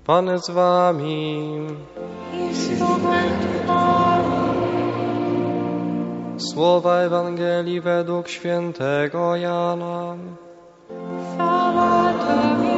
Pan z wami. I z duchem Twoim. Słowa Ewangelii według świętego Jana. Chwała Tobie.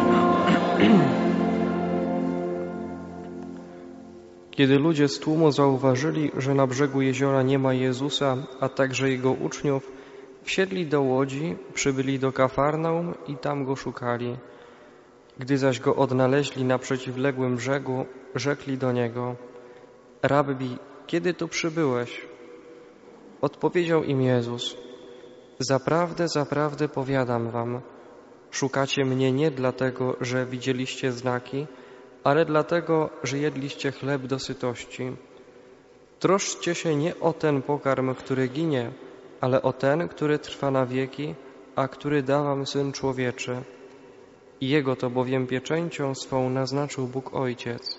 Kiedy ludzie z tłumu zauważyli, że na brzegu jeziora nie ma Jezusa, a także Jego uczniów, wsiedli do łodzi, przybyli do Kafarnaum i tam Go szukali. Gdy zaś Go odnaleźli na przeciwległym brzegu, rzekli do Niego: Rabbi, kiedy tu przybyłeś? Odpowiedział im Jezus: Zaprawdę, zaprawdę powiadam wam, szukacie mnie nie dlatego, że widzieliście znaki, ale dlatego, że jedliście chleb do sytości. Troszczcie się nie o ten pokarm, który ginie, ale o ten, który trwa na wieki, a który da wam Syn Człowieczy. Jego to bowiem pieczęcią swą naznaczył Bóg Ojciec.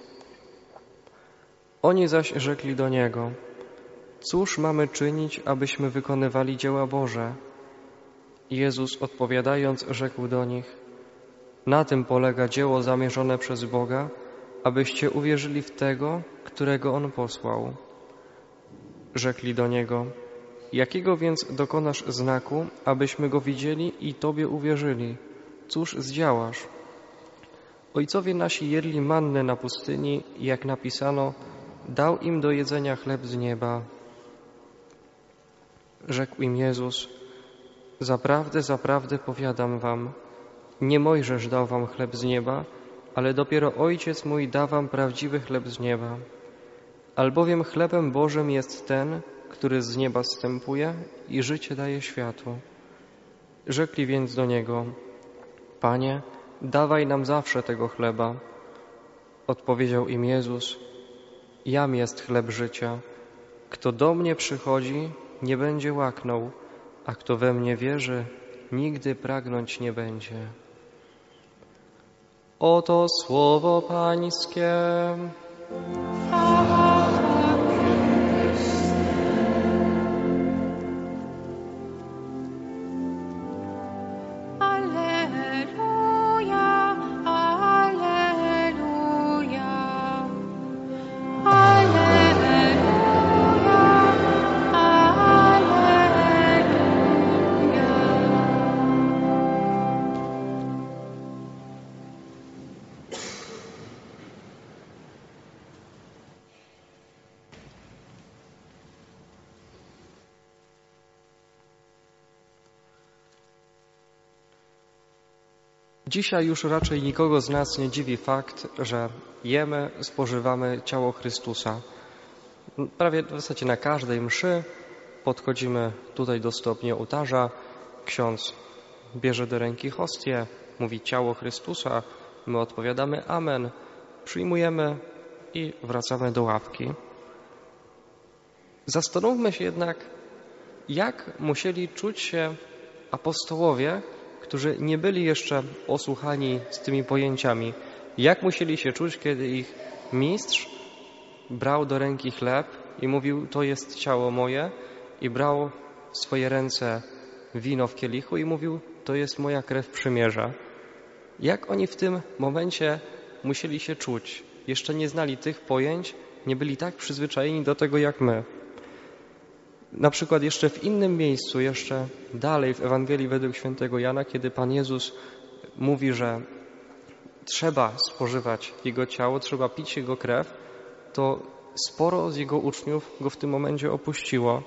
Oni zaś rzekli do Niego: Cóż mamy czynić, abyśmy wykonywali dzieła Boże? Jezus odpowiadając rzekł do nich: Na tym polega dzieło zamierzone przez Boga, abyście uwierzyli w Tego, którego On posłał. Rzekli do Niego: Jakiego więc dokonasz znaku, abyśmy Go widzieli i Tobie uwierzyli? Cóż zdziałasz? Ojcowie nasi jedli mannę na pustyni, jak napisano, dał im do jedzenia chleb z nieba. Rzekł im Jezus: Zaprawdę, zaprawdę powiadam wam, nie Mojżesz dał wam chleb z nieba, ale dopiero Ojciec mój da wam prawdziwy chleb z nieba. Albowiem chlebem Bożym jest ten, który z nieba zstępuje i życie daje światu. Rzekli więc do Niego: Panie, dawaj nam zawsze tego chleba. Odpowiedział im Jezus: Jam jest chleb życia. Kto do mnie przychodzi, nie będzie łaknął, a kto we mnie wierzy, nigdy pragnąć nie będzie. Oto słowo Pańskie. Chwała Tobie. Alleluja, alleluja. Alleluja, alleluja. Dzisiaj już raczej nikogo z nas nie dziwi fakt, że jemy, spożywamy ciało Chrystusa. Prawie w zasadzie na każdej mszy podchodzimy tutaj do stopnia ołtarza, ksiądz bierze do ręki hostię, mówi ciało Chrystusa, my odpowiadamy amen, przyjmujemy i wracamy do ławki. Zastanówmy się jednak, jak musieli czuć się apostołowie, którzy nie byli jeszcze osłuchani z tymi pojęciami. Jak musieli się czuć, kiedy ich mistrz brał do ręki chleb i mówił: to jest ciało moje, i brał w swoje ręce wino w kielichu i mówił: to jest moja krew przymierza. Jak oni w tym momencie musieli się czuć? Jeszcze nie znali tych pojęć, nie byli tak przyzwyczajeni do tego jak my. Na przykład jeszcze w innym miejscu, jeszcze dalej w Ewangelii według świętego Jana, kiedy Pan Jezus mówi, że trzeba spożywać Jego ciało, trzeba pić Jego krew, to sporo z Jego uczniów Go w tym momencie opuściło.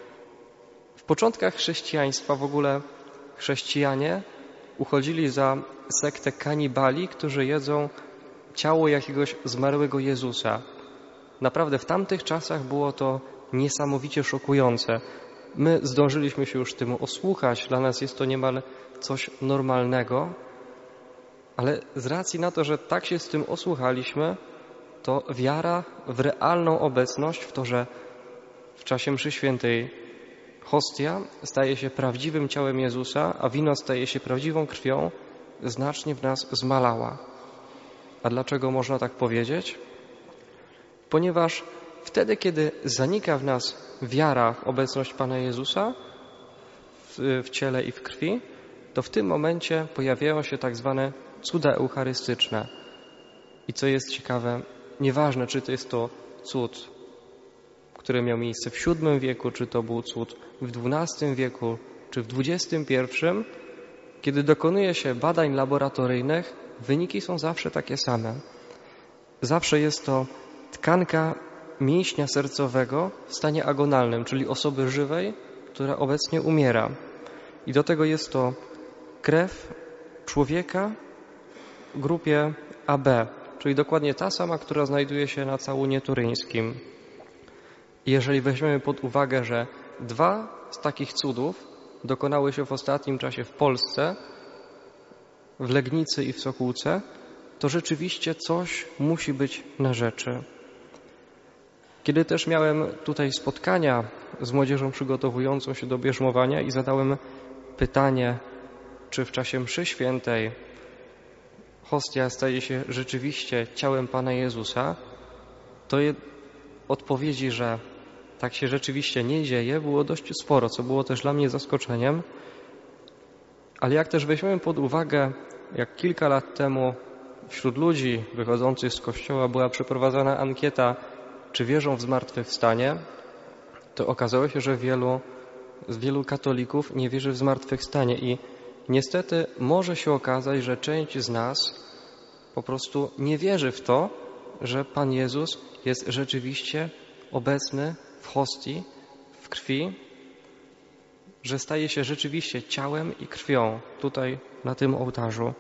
W początkach chrześcijaństwa w ogóle chrześcijanie uchodzili za sektę kanibali, którzy jedzą ciało jakiegoś zmarłego Jezusa. Naprawdę w tamtych czasach było to niesamowicie szokujące. My zdążyliśmy się już temu osłuchać, dla nas jest to niemal coś normalnego, ale z racji na to, że tak się z tym osłuchaliśmy, to wiara w realną obecność, w to, że w czasie mszy świętej hostia staje się prawdziwym ciałem Jezusa, a wino staje się prawdziwą krwią, znacznie w nas zmalała. A dlaczego można tak powiedzieć? Ponieważ wtedy, kiedy zanika w nas wiara w obecność Pana Jezusa w ciele i w krwi, to w tym momencie pojawiają się tak zwane cuda eucharystyczne. I I co jest ciekawe, nieważne, czy to jest to cud, który miał miejsce w VII wieku, czy to był cud w XII wieku, czy w XXI, kiedy dokonuje się badań laboratoryjnych, wyniki są zawsze takie same. Zawsze jest to tkanka mięśnia sercowego w stanie agonalnym, czyli osoby żywej, która obecnie umiera. I do tego jest to krew człowieka w grupie AB, czyli dokładnie ta sama, która znajduje się na całunie turyńskim. I jeżeli weźmiemy pod uwagę, że 2 z takich cudów dokonały się w ostatnim czasie w Polsce, w Legnicy i w Sokółce, to rzeczywiście coś musi być na rzeczy. Kiedy też miałem tutaj spotkania z młodzieżą przygotowującą się do bierzmowania i zadałem pytanie, czy w czasie mszy świętej hostia staje się rzeczywiście ciałem Pana Jezusa, to odpowiedzi, że tak się rzeczywiście nie dzieje, było dość sporo, co było też dla mnie zaskoczeniem. Ale jak też weźmiemy pod uwagę, jak kilka lat temu wśród ludzi wychodzących z kościoła była przeprowadzana ankieta, czy wierzą w zmartwychwstanie, to okazało się, że wielu katolików nie wierzy w zmartwychwstanie i niestety może się okazać, że część z nas po prostu nie wierzy w to, że Pan Jezus jest rzeczywiście obecny w hostii, w krwi, że staje się rzeczywiście ciałem i krwią tutaj na tym ołtarzu.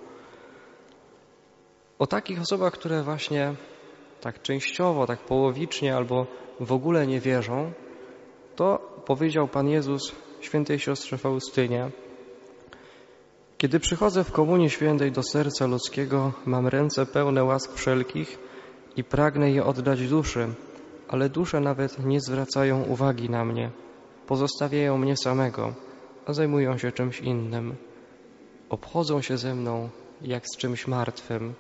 O takich osobach, które właśnie tak częściowo, tak połowicznie albo w ogóle nie wierzą, to powiedział Pan Jezus świętej siostrze Faustynie: kiedy przychodzę w Komunii Świętej do serca ludzkiego, mam ręce pełne łask wszelkich i pragnę je oddać duszy, ale dusze nawet nie zwracają uwagi na mnie. Pozostawiają mnie samego, a zajmują się czymś innym. Obchodzą się ze mną jak z czymś martwym.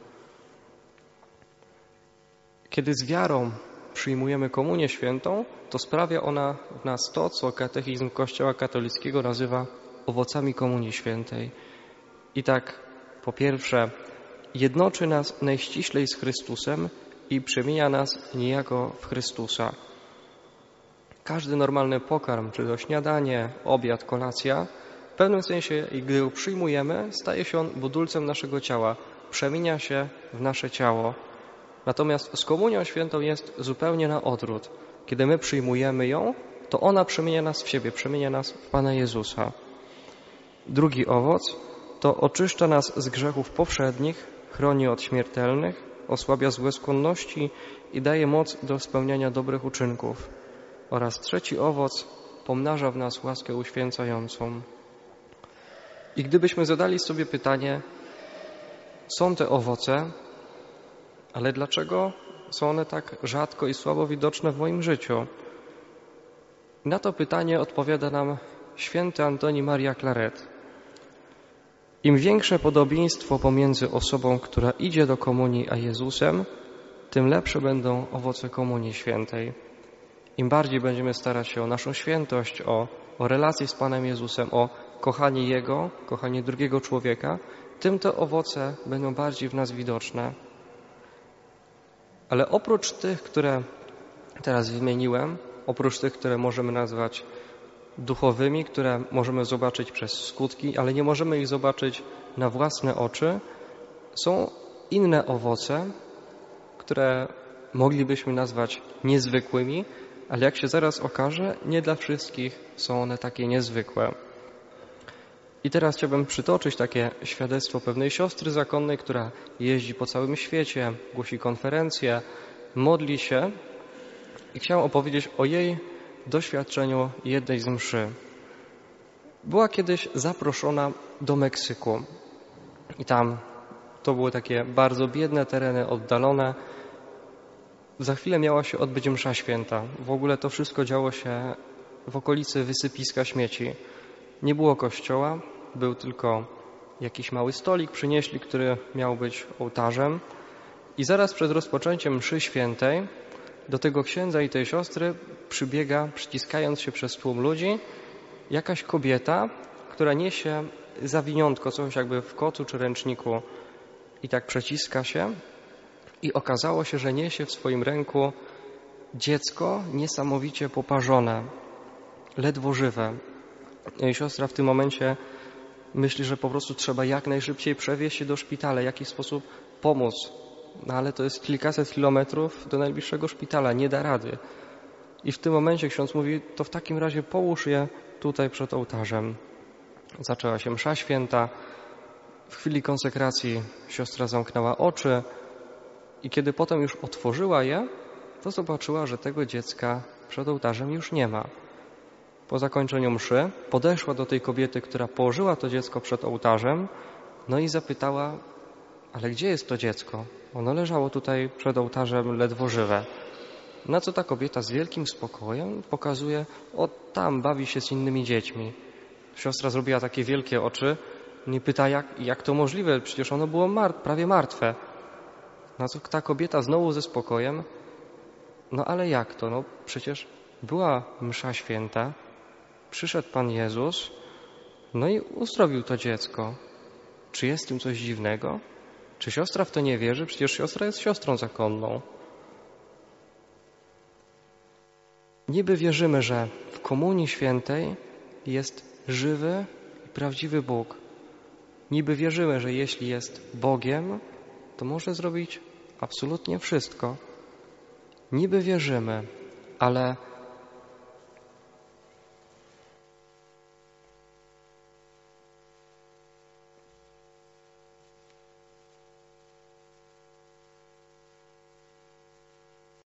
Kiedy z wiarą przyjmujemy Komunię Świętą, to sprawia ona w nas to, co katechizm Kościoła katolickiego nazywa owocami Komunii Świętej. I tak, po pierwsze, jednoczy nas najściślej z Chrystusem i przemienia nas niejako w Chrystusa. Każdy normalny pokarm, czy to śniadanie, obiad, kolacja, w pewnym sensie, gdy ją przyjmujemy, staje się on budulcem naszego ciała, przemienia się w nasze ciało. Natomiast z Komunią Świętą jest zupełnie na odwrót. Kiedy my przyjmujemy ją, to ona przemienia nas w siebie, przemienia nas w Pana Jezusa. Drugi owoc to oczyszcza nas z grzechów powszednich, chroni od śmiertelnych, osłabia złe skłonności i daje moc do spełniania dobrych uczynków. Oraz trzeci owoc pomnaża w nas łaskę uświęcającą. I gdybyśmy zadali sobie pytanie, są te owoce, ale dlaczego są one tak rzadko i słabo widoczne w moim życiu? Na to pytanie odpowiada nam święty Antoni Maria Claret. Im większe podobieństwo pomiędzy osobą, która idzie do komunii, a Jezusem, tym lepsze będą owoce Komunii Świętej. Im bardziej będziemy starać się o naszą świętość, o relację z Panem Jezusem, o kochanie Jego, kochanie drugiego człowieka, tym te owoce będą bardziej w nas widoczne. Ale oprócz tych, które teraz wymieniłem, oprócz tych, które możemy nazwać duchowymi, które możemy zobaczyć przez skutki, ale nie możemy ich zobaczyć na własne oczy, są inne owoce, które moglibyśmy nazwać niezwykłymi, ale jak się zaraz okaże, nie dla wszystkich są one takie niezwykłe. I teraz chciałbym przytoczyć takie świadectwo pewnej siostry zakonnej, która jeździ po całym świecie, głosi konferencje, modli się i chciałam opowiedzieć o jej doświadczeniu jednej z mszy. Była kiedyś zaproszona do Meksyku i tam to były takie bardzo biedne tereny, oddalone. Za chwilę miała się odbyć msza święta. W ogóle to wszystko działo się w okolicy wysypiska śmieci. Nie było kościoła, był tylko jakiś mały stolik, przynieśli, który miał być ołtarzem. I zaraz przed rozpoczęciem mszy świętej do tego księdza i tej siostry przybiega, przyciskając się przez tłum ludzi, jakaś kobieta, która niesie zawiniątko, coś jakby w kocu czy ręczniku i tak przeciska się, i okazało się, że niesie w swoim ręku dziecko niesamowicie poparzone, ledwo żywe. I siostra w tym momencie myśli, że po prostu trzeba jak najszybciej przewieźć się do szpitala, w jakiś sposób pomóc. No ale to jest kilkaset kilometrów do najbliższego szpitala, nie da rady. I w tym momencie ksiądz mówi, to w takim razie połóż je tutaj przed ołtarzem. Zaczęła się msza święta. W chwili konsekracji siostra zamknęła oczy i kiedy potem już otworzyła je, to zobaczyła, że tego dziecka przed ołtarzem już nie ma. Po zakończeniu mszy podeszła do tej kobiety, która położyła to dziecko przed ołtarzem, no i zapytała, ale gdzie jest to dziecko? Ono leżało tutaj przed ołtarzem ledwo żywe. Na co ta kobieta z wielkim spokojem pokazuje, o tam bawi się z innymi dziećmi. Siostra zrobiła takie wielkie oczy i pyta, jak to możliwe, przecież ono było prawie martwe. Na co ta kobieta znowu ze spokojem, no ale jak to? No przecież była msza święta, przyszedł Pan Jezus, no i uzdrowił to dziecko. Czy jest w tym coś dziwnego? Czy siostra w to nie wierzy? Przecież siostra jest siostrą zakonną. Niby wierzymy, że w Komunii Świętej jest żywy i prawdziwy Bóg. Niby wierzymy, że jeśli jest Bogiem, to może zrobić absolutnie wszystko. Niby wierzymy, ale